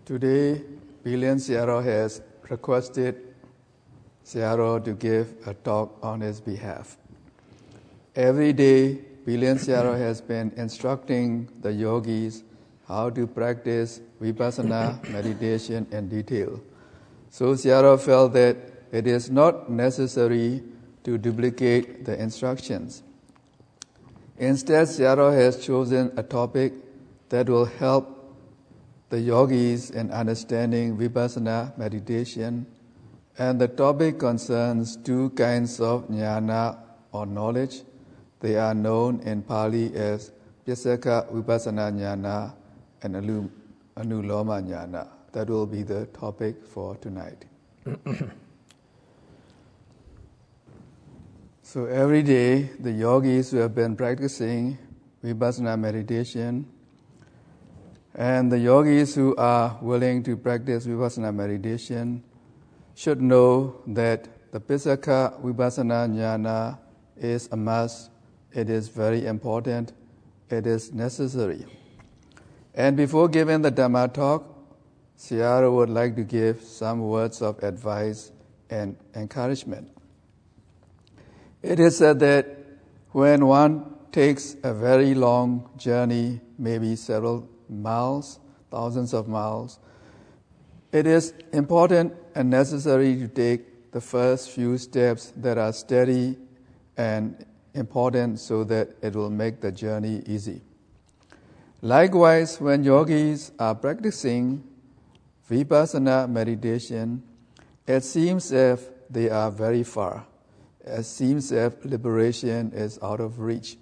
Today, Billion Searo has requested Searo to give a talk on his behalf. Every day, Billion Searo has been instructing the yogis how to practice Vipassana meditation in detail. So Searo felt that it is not necessary to duplicate the instructions. Instead, Searo has chosen a topic that will help the yogis in understanding Vipassana meditation, and the topic concerns two kinds of jnana or knowledge. They are known in Pali as Pisaka Vipassana jnana and Anuloma jnana. That will be the topic for tonight. So every day, the yogis who have been practicing Vipassana meditation and the yogis who are willing to practice Vipassana meditation should know that the Pisaka Vipassana jnana is a must. It is very important. It is necessary. And before giving the Dhamma talk, Searo would like to give some words of advice and encouragement. It is said that when one takes a very long journey, maybe several miles, thousands of miles, it is important and necessary to take the first few steps that are steady and important so that it will make the journey easy. Likewise, when yogis are practicing Vipassana meditation, it seems as if they are very far. It seems as if liberation is out of reach.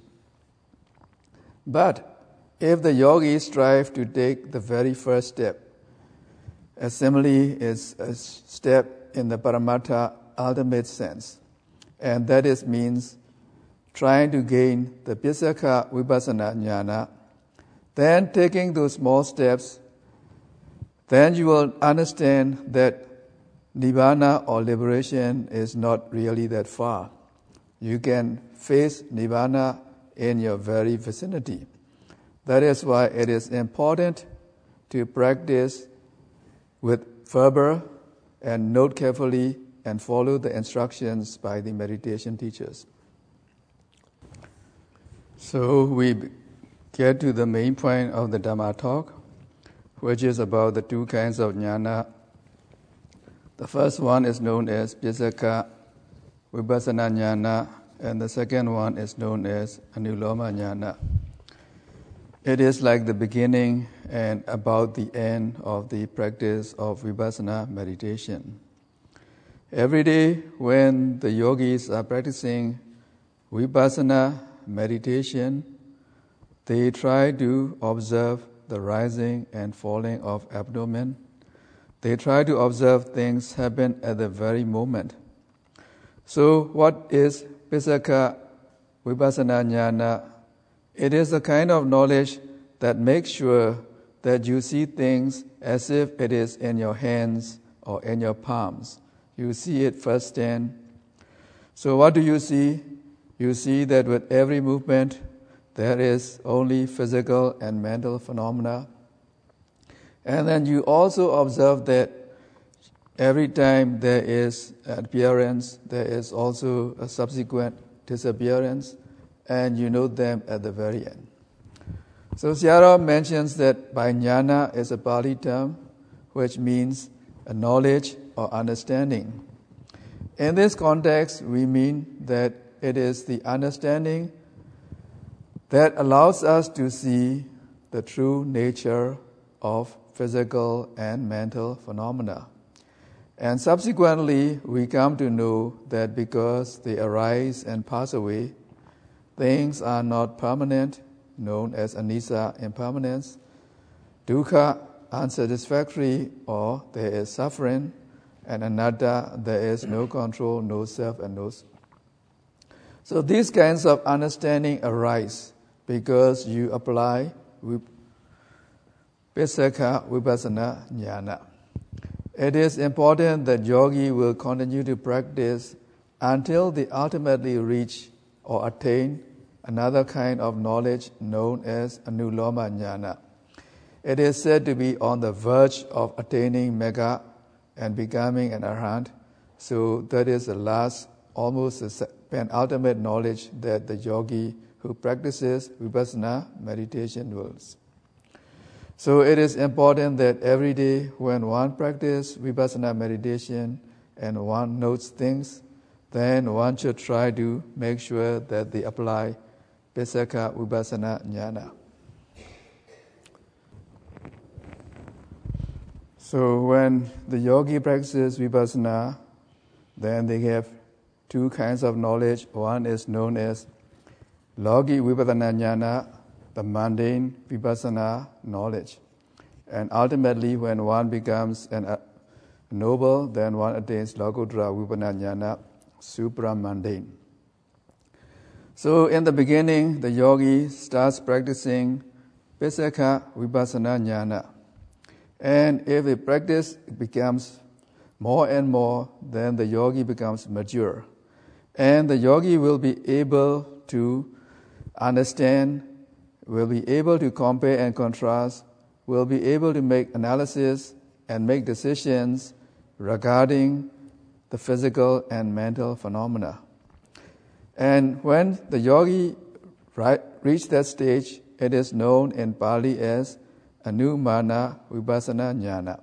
But if the yogis strive to take the very first step, assembly is a step in the Paramattha ultimate sense, and that means trying to gain the Pisaka Vipassana jnana, then taking those small steps, then you will understand that Nibbana or liberation is not really that far. You can face Nibbana in your very vicinity. That is why it is important to practice with fervor and note carefully and follow the instructions by the meditation teachers. So we get to the main point of the Dhamma talk, which is about the two kinds of jnana. The first one is known as Pisaka Vipassana jnana, and the second one is known as Anuloma jnana. It is like the beginning and about the end of the practice of Vipassana meditation. Every day when the yogis are practicing Vipassana meditation, they try to observe the rising and falling of abdomen. They try to observe things happen at the very moment. So what is Pisaka Vipassana jnana? It is a kind of knowledge that makes sure that you see things as if it is in your hands or in your palms. You see it firsthand. So what do you see? You see that with every movement, there is only physical and mental phenomena. And then you also observe that every time there is an appearance, there is also a subsequent disappearance, and you know them at the very end. So Searo mentions that by jnana is a Pali term which means a knowledge or understanding. In this context, we mean that it is the understanding that allows us to see the true nature of physical and mental phenomena. And subsequently, we come to know that because they arise and pass away, things are not permanent, known as anicca, impermanence, dukkha, unsatisfactory, or there is suffering, and anatta, there is no control, no self, and no. So these kinds of understanding arise because you apply Pisaka Vipassana jnana. It is important that yogi will continue to practice until they ultimately reach or attain another kind of knowledge known as Anuloma jnana. It is said to be on the verge of attaining Megha and becoming an Arhat. So that is the last, almost the penultimate knowledge that the yogi who practices Vipassana meditation wills. So it is important that every day when one practices Vipassana meditation and one notes things, then one should try to make sure that they apply Pisaka Vipassana Jnana. So when the yogi practices Vipassana, then they have two kinds of knowledge. One is known as Logi Vipassana Jnana, the mundane Vipassana knowledge. And ultimately, when one becomes a noble, then one attains Lokuttara Vipassana Jnana, supra-mundane. So in the beginning, the yogi starts practicing Pisaka Vipassana Jnana. And if the practice becomes more and more, then the yogi becomes mature. And the yogi will be able to understand, will be able to compare and contrast, will be able to make analysis and make decisions regarding the physical and mental phenomena. And when the yogi reaches that stage, it is known in Pali as Anumana Vipassana Jnana.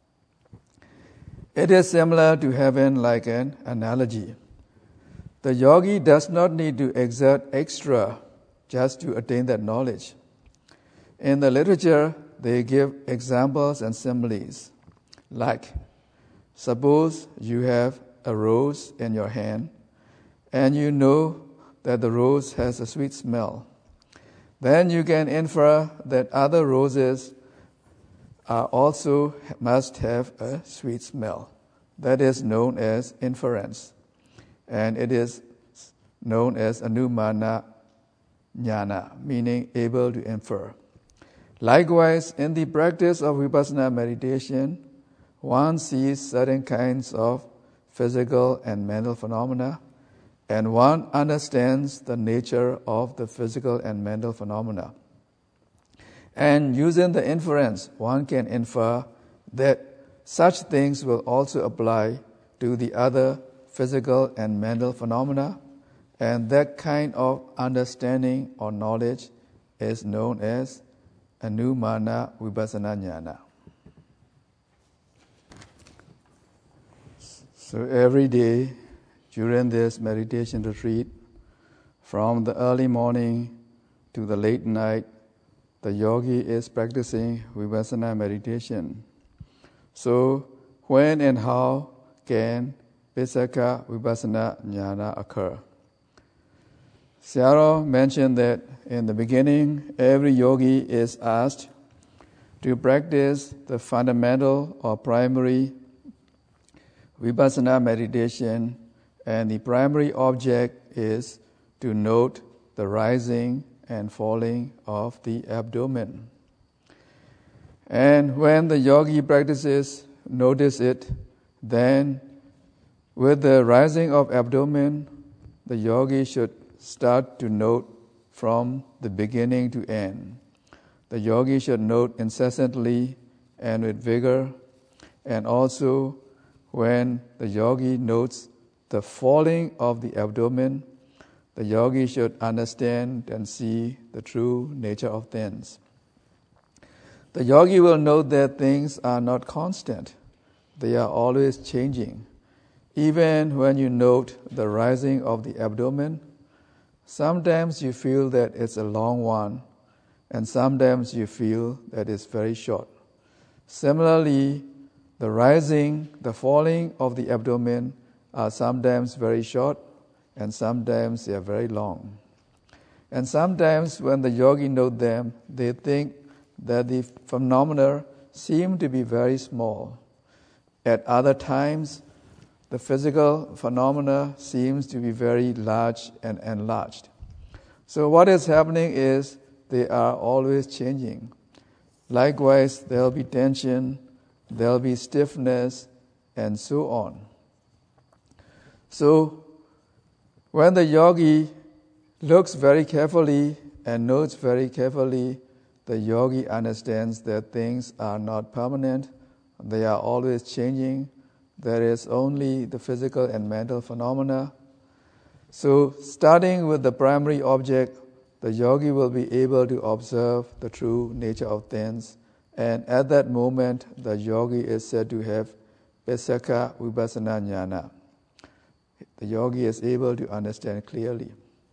It is similar to having like an analogy. The yogi does not need to exert extra just to attain that knowledge. In the literature, they give examples and similes. Like, suppose you have a rose in your hand, and you know that the rose has a sweet smell. Then you can infer that other roses also must have a sweet smell. That is known as inference. And it is known as Anumana Jnana, meaning able to infer. Likewise, in the practice of Vipassana meditation, one sees certain kinds of physical and mental phenomena, and one understands the nature of the physical and mental phenomena. And using the inference, one can infer that such things will also apply to the other physical and mental phenomena, and that kind of understanding or knowledge is known as Anumana Vipassana Jnana. So every day during this meditation retreat, from the early morning to the late night, the yogi is practicing Vipassana meditation. So when and how can Pisaka Vipassana Jnana occur? Sayadaw mentioned that in the beginning, every yogi is asked to practice the fundamental or primary Vipassana meditation, and the primary object is to note the rising and falling of the abdomen. And when the yogi practices, notice it, then with the rising of abdomen, the yogi should start to note from the beginning to end. The yogi should note incessantly and with vigor, and also when the yogi notes the falling of the abdomen, the yogi should understand and see the true nature of things. The yogi will note that things are not constant. They are always changing. Even when you note the rising of the abdomen, sometimes you feel that it's a long one, and sometimes you feel that it's very short. Similarly, the rising, the falling of the abdomen are sometimes very short, and sometimes they are very long. And sometimes when the yogi note them, they think that the phenomena seem to be very small. At other times, the physical phenomena seems to be very large and enlarged. So what is happening is they are always changing. Likewise, there will be tension, there will be stiffness, and so on. So when the yogi looks very carefully and notes very carefully the yogi understands that things are not permanent, they are always changing. There is only the physical and mental phenomena. So, starting with the primary object, the yogi will be able to observe the true nature of things, and at that moment, the yogi is said to have Pisaka Vipassana Jnana. The yogi is able to understand clearly.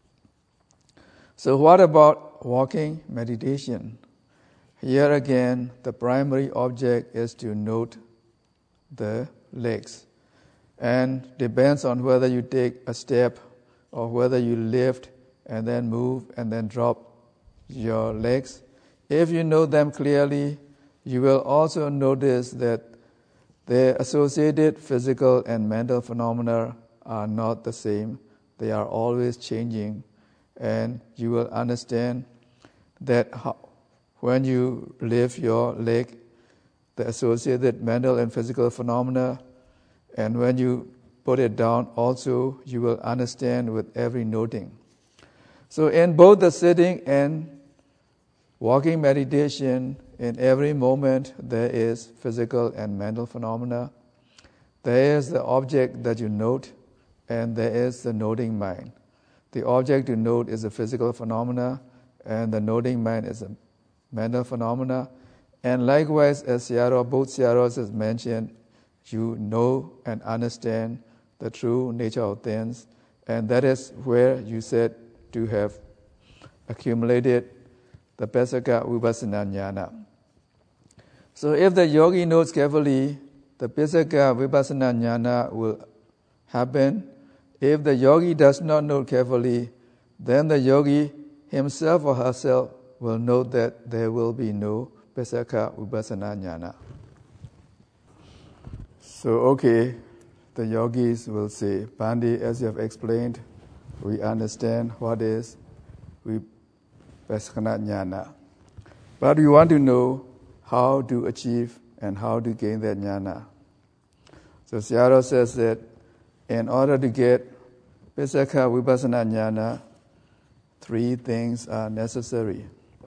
So, what about walking meditation? Here again, the primary object is to note the legs, and depends on whether you take a step or whether you lift and then move and then drop your legs. If you know them clearly, you will also notice that the associated physical and mental phenomena are not the same. They are always changing, and you will understand that when you lift your leg, the associated mental and physical phenomena, and when you put it down also, you will understand with every noting. So in both the sitting and walking meditation, in every moment there is physical and mental phenomena. There is the object that you note, and there is the noting mind. The object you note is the physical phenomena, and the noting mind is a mental phenomena. And likewise, as both Sayadaws has mentioned, you know and understand the true nature of things, and that is where you said to have accumulated the Pisaka Vipassana Jnana. So if the yogi notes carefully, the Pisaka Vipassana Jnana will happen. If the yogi does not note carefully, then the yogi himself or herself will note that there will be no Pisaka Vipassana Jnana. So, okay, the yogis will say, Pandi, as you have explained, we understand what is Vipassana Jnana. But we want to know how to achieve and how to gain that jnana. So Sayadaw says that in order to get Pisaka Vipassana Jnana, 3 things are necessary.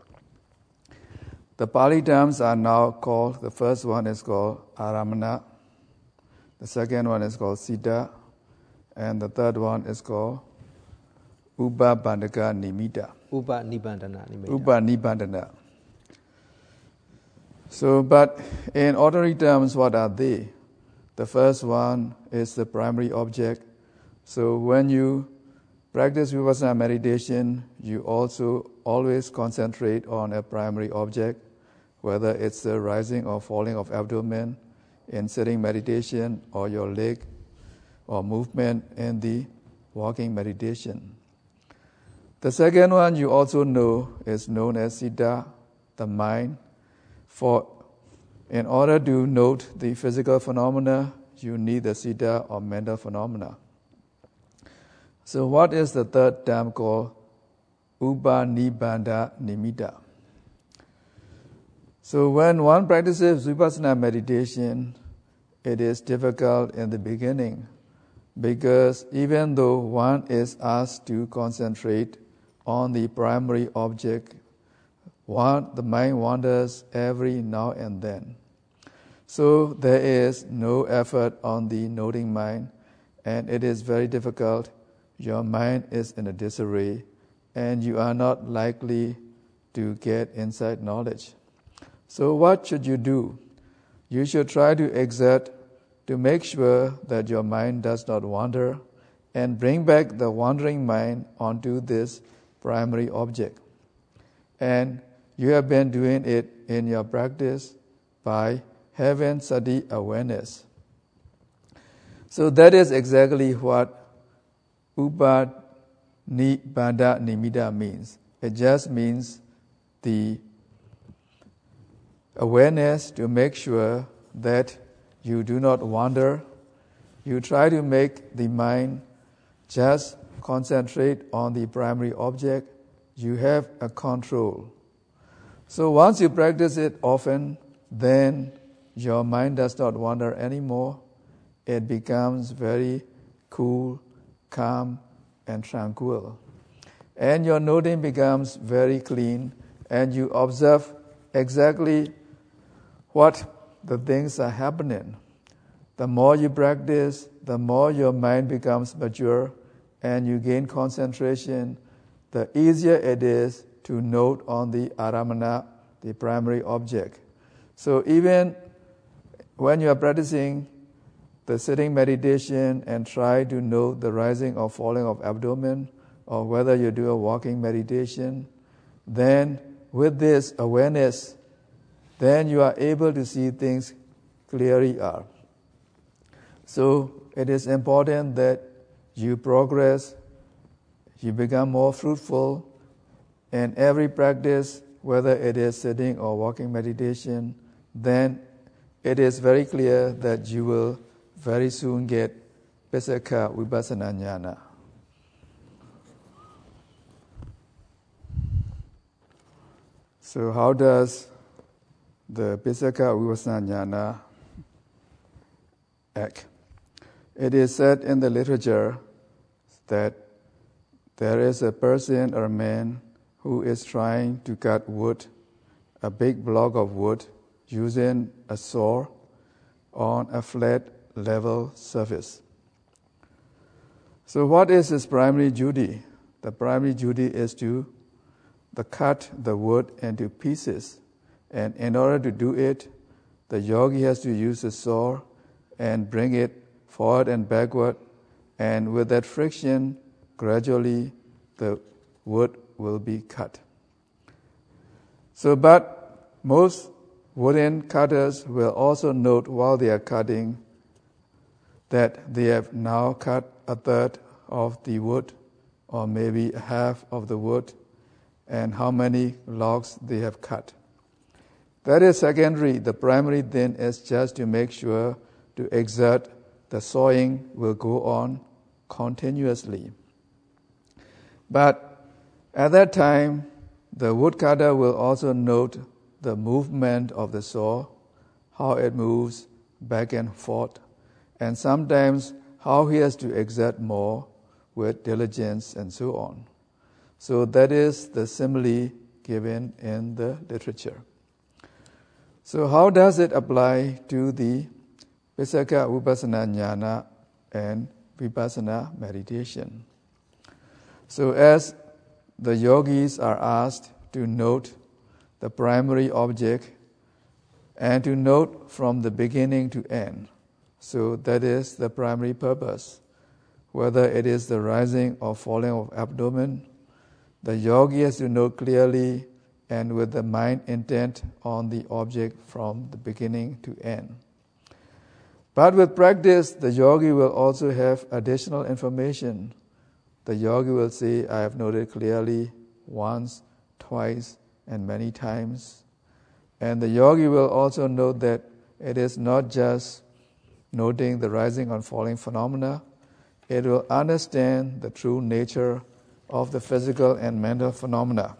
The Pali terms are now called, the first one is called Aramana, the second one is called Siddha, and the third one is called Upabandaka Nimitta. Upanibandana. So, but in ordinary terms, what are they? The first one is the primary object. So when you practice Vipassana meditation, you also always concentrate on a primary object, whether it's the rising or falling of abdomen in sitting meditation, or your leg or movement in the walking meditation. The second one you also know is known as Siddha, the mind. For in order to note the physical phenomena, you need the Siddha or mental phenomena. So what is the third term called Upanibandha Nimitta? So when one practices Vipassana meditation, it is difficult in the beginning, because even though one is asked to concentrate on the primary object, the mind wanders every now and then. So there is no effort on the noting mind, and it is very difficult. Your mind is in a disarray, and you are not likely to get insight knowledge. So what should you do? You should try to exert to make sure that your mind does not wander, and bring back the wandering mind onto this primary object. And you have been doing it in your practice by having sati awareness. So that is exactly what Upanibandha Nimitta means. It just means the awareness to make sure that you do not wander. You try to make the mind just concentrate on the primary object. You have a control. So once you practice it often, then your mind does not wander anymore. It becomes very cool, calm, and tranquil. And your noting becomes very clean, and you observe exactly what the things are happening. The more you practice, the more your mind becomes mature and you gain concentration, the easier it is to note on the aramana, the primary object. So even when you are practicing the sitting meditation and try to note the rising or falling of abdomen, or whether you do a walking meditation, then with this awareness, then you are able to see things clearly are. So it is important that you progress, you become more fruitful, and every practice, whether it is sitting or walking meditation, then it is very clear that you will very soon get Pisaka Vipassana Jnana. So how does the Pisaka Vipassana Jnana act? It is said in the literature that there is a person or man who is trying to cut wood, a big block of wood, using a saw on a flat, level surface. So what is his primary duty? The primary duty is to cut the wood into pieces. And in order to do it, the yogi has to use the saw and bring it forward and backward, and with that friction, gradually the wood will be cut. So, but most wooden cutters will also note while they are cutting that they have now cut a third of the wood, or maybe half of the wood, and how many logs they have cut. That is secondary. The primary then is just to make sure to exert the sawing will go on continuously. But at that time, the woodcutter will also note the movement of the saw, how it moves back and forth, and sometimes how he has to exert more with diligence and so on. So that is the simile given in the literature. So how does it apply to the Pisaka Vipassana Jnana and Vipassana meditation? So as the yogis are asked to note the primary object and to note from the beginning to end. So that is the primary purpose. Whether it is the rising or falling of abdomen, the yogi has to note clearly and with the mind intent on the object from the beginning to end. But with practice, the yogi will also have additional information. The yogi will say, I have noted clearly once, twice, and many times. And the yogi will also note that it is not just noting the rising and falling phenomena, it will understand the true nature of the physical and mental phenomena.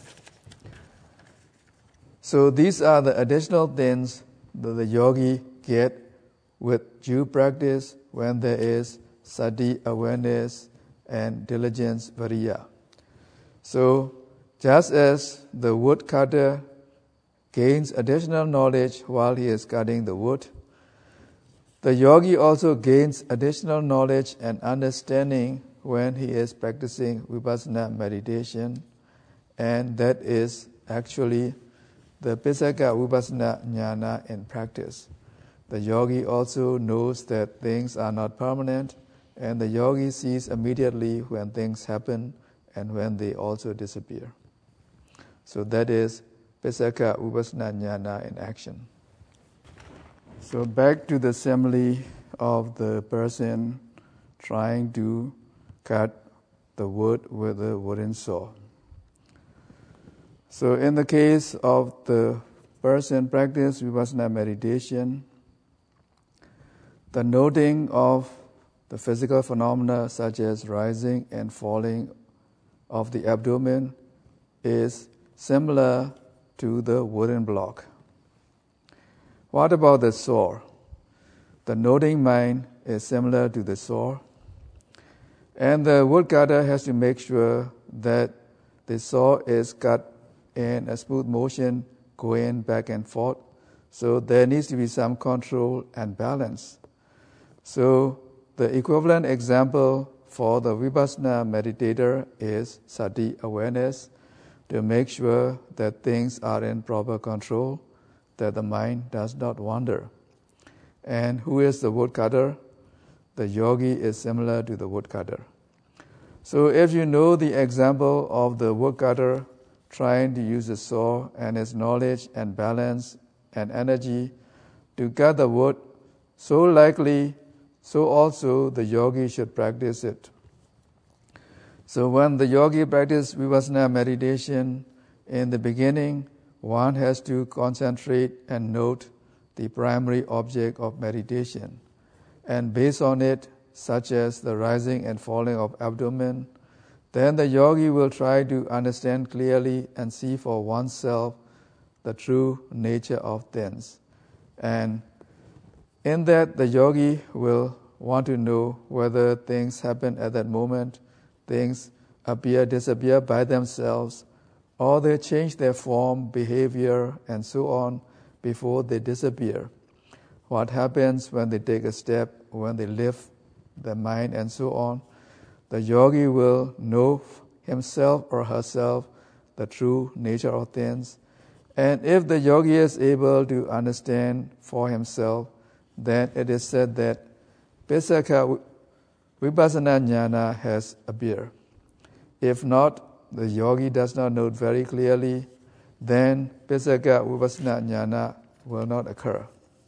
So these are the additional things that the yogi get with due practice when there is sati, awareness, and diligence, viriya. So just as the woodcutter gains additional knowledge while he is cutting the wood, the yogi also gains additional knowledge and understanding when he is practicing vipassana meditation, and that is actually the Pisaka Vipassana Jnana in practice. The yogi also knows that things are not permanent, and the yogi sees immediately when things happen and when they also disappear. So that is Pisaka Vipassana Jnana in action. So back to the simile of the person trying to cut the wood with a wooden saw. So in the case of the person practice vipassana meditation, the noting of the physical phenomena such as rising and falling of the abdomen is similar to the wooden block. What about the saw? The noting mind is similar to the saw, and the woodcutter has to make sure that the saw is cut in a smooth motion going back and forth. So there needs to be some control and balance. So the equivalent example for the Vipassana meditator is sati awareness, to make sure that things are in proper control, that the mind does not wander. And who is the woodcutter? The yogi is similar to the woodcutter. So if you know the example of the woodcutter trying to use the saw and his knowledge and balance and energy to cut the wood, so likely, so also the yogi should practice it. So when the yogi practices Vipassana meditation, in the beginning, one has to concentrate and note the primary object of meditation. And based on it, such as the rising and falling of abdomen, then the yogi will try to understand clearly and see for oneself the true nature of things. And in that, the yogi will want to know whether things happen at that moment, things appear, disappear by themselves, or they change their form, behavior, and so on before they disappear. What happens when they take a step, when they lift their mind, and so on. The yogi will know himself or herself the true nature of things. And if the yogi is able to understand for himself, then it is said that Pisaka Vipassana Jnana has appeared. If not, the yogi does not know it very clearly, then Pisaka Vipassana Jnana will not occur.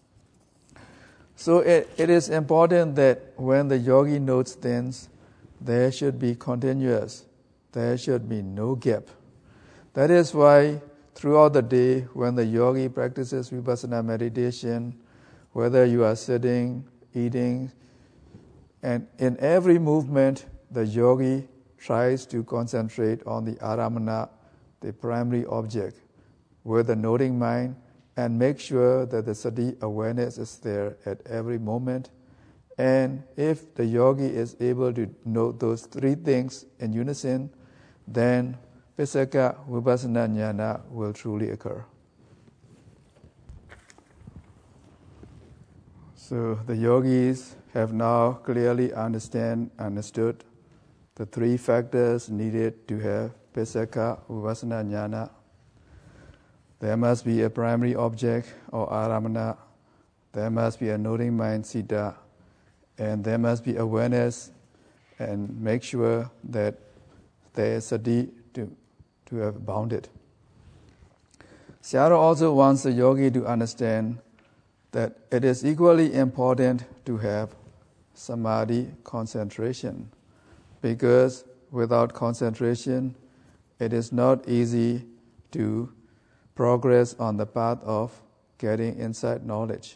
So it is important that when the yogi notes things, there should be continuous. There should be no gap. That is why throughout the day, when the yogi practices Vipassana meditation, whether you are sitting, eating, and in every movement, the yogi tries to concentrate on the aramana, the primary object, with the noting mind, and make sure that the sati awareness is there at every moment. And if the yogi is able to note those three things in unison, then Pisaka Vipassana Jnana will truly occur. So the yogis have now clearly understood the three factors needed to have Pisaka Vipassana Jnana. There must be a primary object or aramana, there must be a noting mind sita, and there must be awareness, and make sure that there is sati to have bounded. Sayadaw also wants the yogi to understand that it is equally important to have samadhi concentration, because without concentration, it is not easy to progress on the path of getting insight knowledge.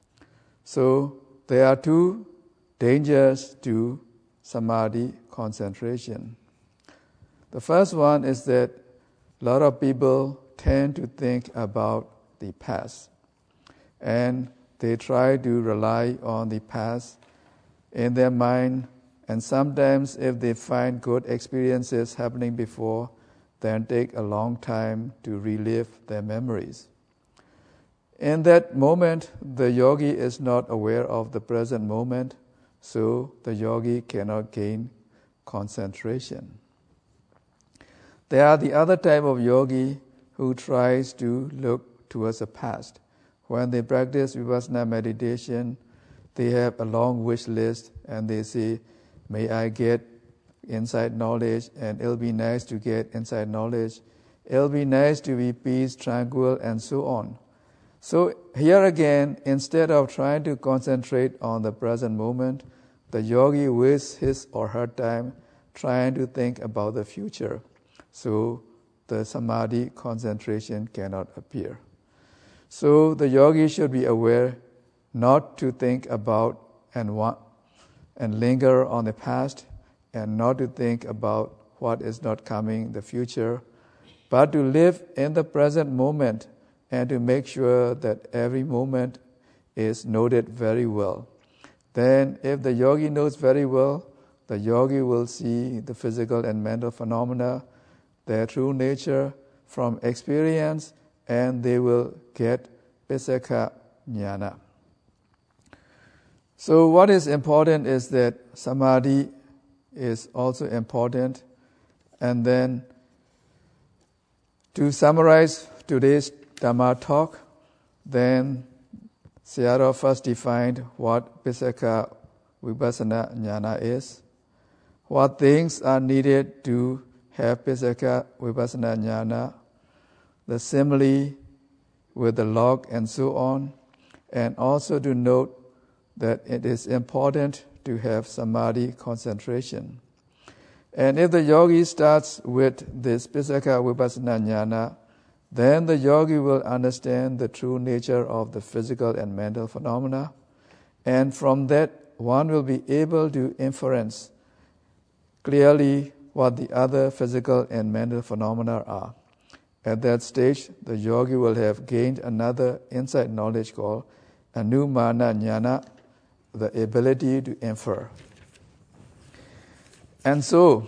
So there are two dangers to samadhi concentration. The first one is that a lot of people tend to think about the past, and they try to rely on the past in their mind, and sometimes if they find good experiences happening before, then take a long time to relive their memories. In that moment, the yogi is not aware of the present moment, so the yogi cannot gain concentration. There are the other type of yogi who tries to look towards the past. When they practice Vipassana meditation, they have a long wish list and they say, may I get inside knowledge, and it'll be nice to get inside knowledge. It'll be nice to be peace, tranquil, and so on. So here again, instead of trying to concentrate on the present moment, the yogi wastes his or her time trying to think about the future. So the samadhi concentration cannot appear. So the yogi should be aware not to think about and linger on the past, and not to think about what is not coming in the future, but to live in the present moment and to make sure that every moment is noted very well. Then if the yogi knows very well, the yogi will see the physical and mental phenomena, their true nature, from experience, and they will get Pisaka Jnana. So what is important is that Samadhi is also important. And then to summarize today's Dhamma talk, then Sayadaw first defined what Pisaka Vipassana Jnana is, what things are needed to have Pisaka Vipassana Jnana, the simile with the log and so on, and also to note that it is important to have Samadhi concentration. And if the yogi starts with this Pisaka Vipassana Jnana, then the yogi will understand the true nature of the physical and mental phenomena, and from that one will be able to inference clearly what the other physical and mental phenomena are. At that stage, the yogi will have gained another insight knowledge called Anumana Jnana, the ability to infer. And so,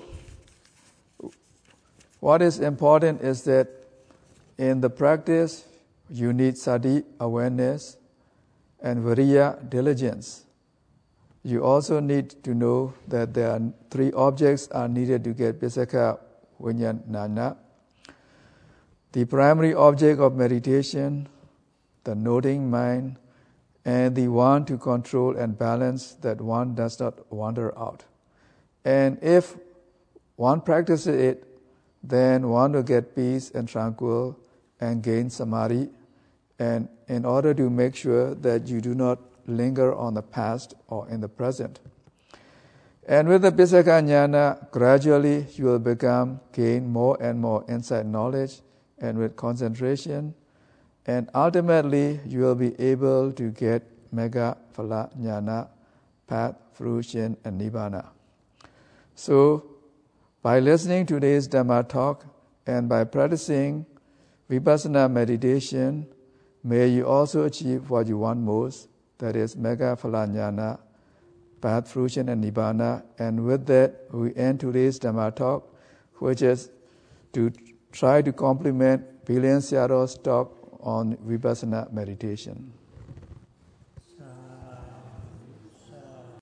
what is important is that in the practice, you need sati, awareness, and viriya, diligence. You also need to know that there are 3 objects are needed to get Pisaka Vijnana. The primary object of meditation, the noting mind, and the one to control and balance that one does not wander out. And if one practices it, then one will get peace and tranquil and gain samadhi. And in order to make sure that you do not linger on the past or in the present. And with the Pisaka Jnana, gradually you will gain more and more insight knowledge, and with concentration, and ultimately you will be able to get Megha Phala Jnana, path, fruition, and Nibbana. So, by listening to today's Dhamma talk and by practicing Vipassana meditation, may you also achieve what you want most, that is Megha Phala Jnana, path, fruition, and Nibbana. And with that, we end today's Dhamma talk, which is to try to complement Billion Sayadaw's talk on Vipassana meditation.